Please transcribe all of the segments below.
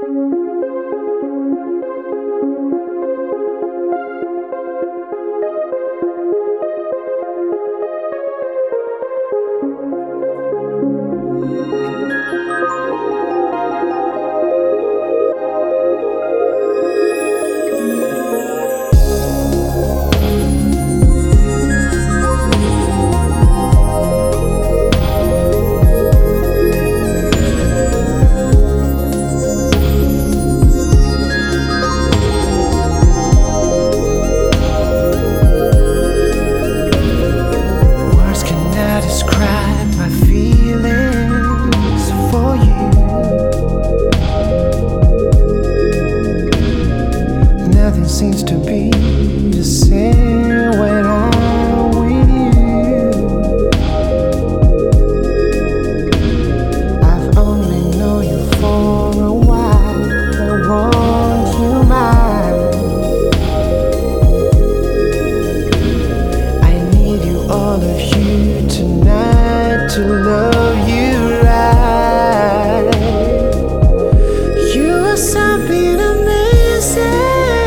Seems to be the same when I'm with you. I've only known you for a while. I want you mine. I need you, all of you tonight, to love you right. You are something amazing.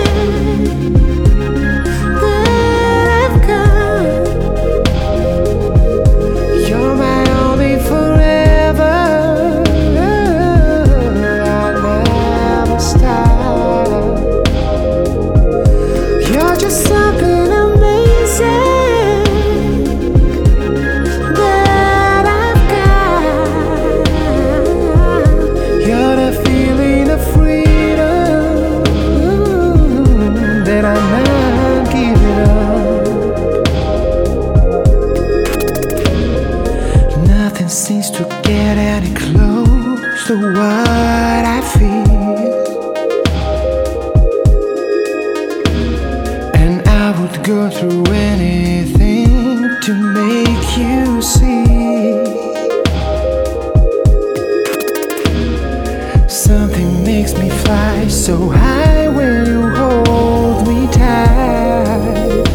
Seems to get any close to what I feel, and I would go through anything to make you see. Something makes me fly so high when you hold me tight.